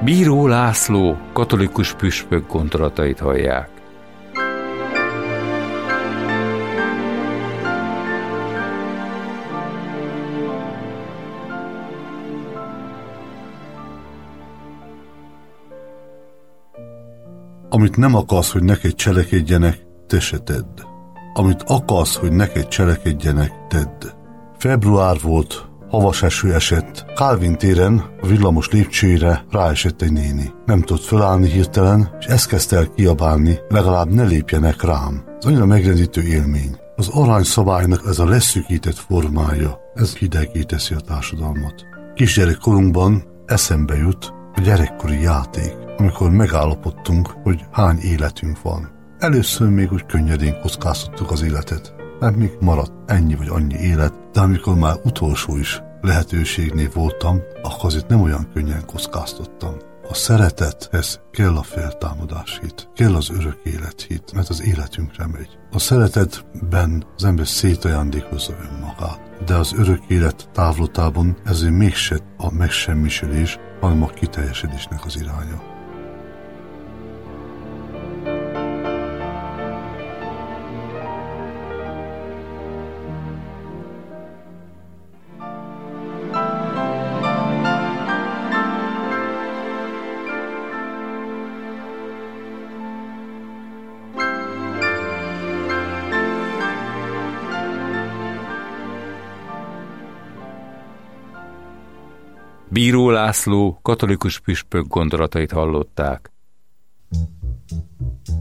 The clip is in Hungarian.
Bíró László katolikus püspök gondolatait hallják. Amit nem akarsz, hogy neked cselekedjenek, te se tedd. Amit akarsz, hogy neked cselekedjenek, tedd. Február volt, havas eső esett. Kálvin téren a villamos lépcsőire ráesett egy néni. Nem tudott fölállni hirtelen, és ezt kezdte el kiabálni, legalább ne lépjenek rám. Ez annyira megrendítő élmény. Az aranyszabálynak ez a leszűkített formája, ez hideggé teszi a társadalmat. Kisgyerekkorunkban eszembe jut a gyerekkori játék, amikor megállapodtunk, hogy hány életünk van. Először még úgy könnyedén kockáztattuk az életet, mert még maradt ennyi vagy annyi élet, de amikor már utolsó is lehetőségnél voltam, akkor azért nem olyan könnyen kockáztattam. A szeretethez kell a feltámadáshit, kell az örök élethit, mert az életünkre megy. A szeretetben az ember szétajándékozza önmagát, de az örök élet távlatában ezért mégse a megsemmisülés, hanem a kiteljesedésnek az iránya. Bíró László katolikus püspök gondolatait hallották.